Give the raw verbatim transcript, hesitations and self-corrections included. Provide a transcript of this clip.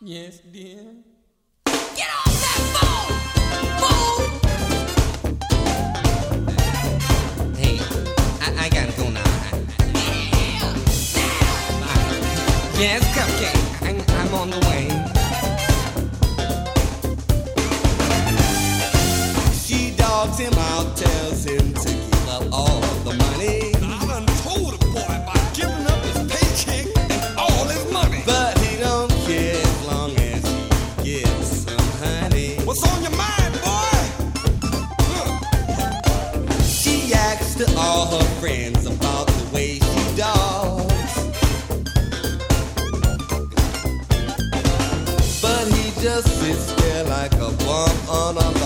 Yes, dear. Get off that phone! Fool! Hey, I, I gotta go now. Yeah! Now! Bye. Yes, Cupcake, I, I'm on the way. She dogs him out, tells him to give up all the money. I done told a boy about giving up his paycheck and all his money. But he don't care as long as he gets some honey. What's on your mind, boy? Huh. She acts to all her friends about the way she dogs. But he just sits there like a bump on a